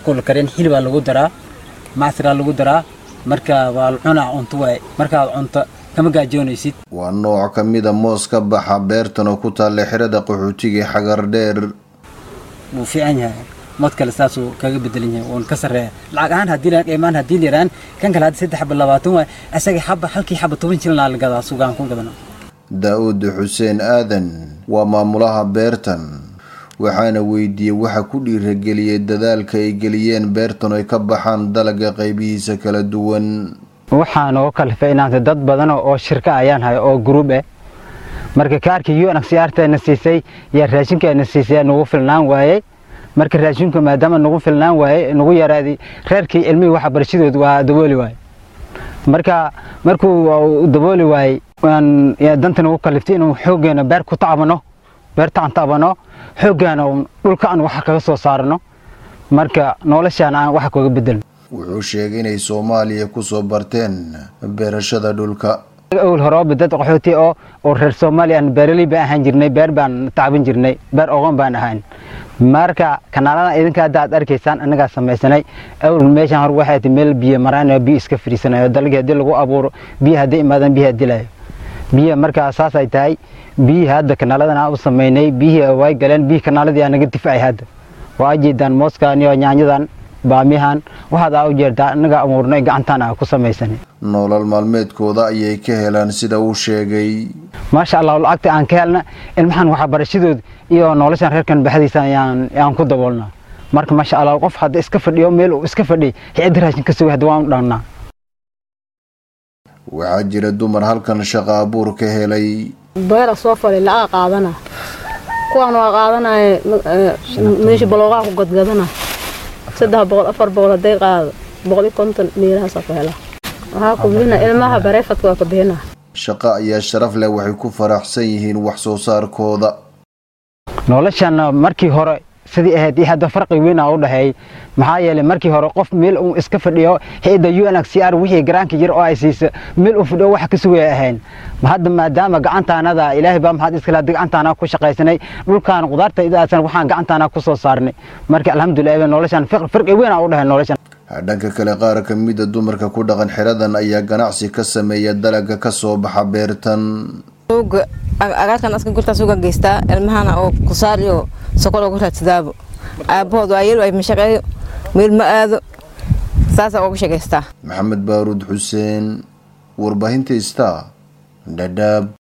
markuu la karin hilibaa lagu daraa macsiraa lagu daraa marka waa la cunaa cunto waay marka cunto kama gaajoonaysid waa nooc ka mid ah moos ka baxa beertan oo ku taal xirada qaxootiga xagar dheer wuu fiican yahay mad kale saasuu kaga bedelan yahay oon ka sarreeya lacag ahaan haddii la imaan haddii yaraan kan kale hadda 320 waay asaga halkii xaba 10 shilin la gadaa suuqaan ku gadana daawud xuseen aadan waa maamulaha beertan waxaana weydiiyay waxa ku dhiirigeliyay dadaalka ay geliyeen beertan oo ka baxaan dalagga qaybihiisa kala duwan waxaan oo kala faa'iidaystay dad badan oo shirka ayaan hay oo group ah marka kaarkii UNHCR-ta siisay ya raashinka siisay nagu filnaan waayay marka raashinku maadaama nagu filnaan waayay nagu yaraadi reerkii ilmihii waxa barashadoodu waa dabooli waayay markuu dabooli waayay waan ya dantan ugu kaliftay inuu xoogeena beer ku taabano beertaan taabano xoogeena dhulka aan wax kaga soo saarno marka noloshaan aan wax kaga bedelno wuxuu sheegay inay Soomaaliya ku soo barteen beerashada dhulka أول هرب بدأت قحوتي أو رير سومالي أن بيرلي بأهان جرني بير بان تعبين جرني بير أغام بان أهان ماركا كنالنا إذن كادات أركيسان أنا قاسم ميساني أول ميشان هر واحد ميل بيه مران بيه إسكفري سنة دلقة دلقو أبور بيه هدي مادن بيه هدي بيه ماركا أساسا يتاي بيه هاد كنالنا أوصم ميني بيه واي قلن بيه كنال دي أنا قد دفاعي هاد واجي دان موسكا نيو نياني دان baamihan waxa uu jeertaa anaga amuurnay gacantana ku sameeysanay nolol maalmeedkooda ayay ka helaan sida uu sheegay ma sha Allah lacagta aan ka helna ilmahan waxa barashadood iyo noloshan reerkan baxdiisa ayaan ku daboolna marka ma sha Allah qof hadda iska fadhiyo meel uu iska fadhi xid raashin ka soo hadwaan dhaana waxa jira dumar halkan shaqo abuur ka helay beer soo falay la qaadana kuwan waa qaadanay meesha balooqa ku gadgadana 300 haday qaado 150 meelaha safayla waxa ku bina ilmaha bareefadka waa ku bina shaqo ayaa sharaf leh waxay ku faraxsan yihiin wax soo saarkooda noloshan markii hore sidii ahayd hadda farqi weyn u dhahay maxaa yeelay markii hore qof meel uu iska fadhiyo hay'adda UNHCR wixii garaanka jir oo ay siisay meel uu fadhiyo wax ka sugay ahayn hadda maadaama gacantaanada Ilaahay baa maxad iska la gacantaana ku shaqaysanay dhulkaan qudaarta idaasan waxaan gacantaana ku soo saarnay marka alxamdulillah noloshan farqi weyn u dhahay noloshan dhanka kale qaar ka mid ah dumarka ku dhaqan xiradan ayaa ganacsi ka sameeya dalagga ka soo baxa beertan agaarkan aska gurta suuqa geystaa ilmahana oo ku saariyo sokol ugu raadsadaa aabahood ayuu ay mashaqeeyo meel ma aado saasa ugu shaqeystaa Maxamed Baaruud Xuseen warbaahinta Star Dadaab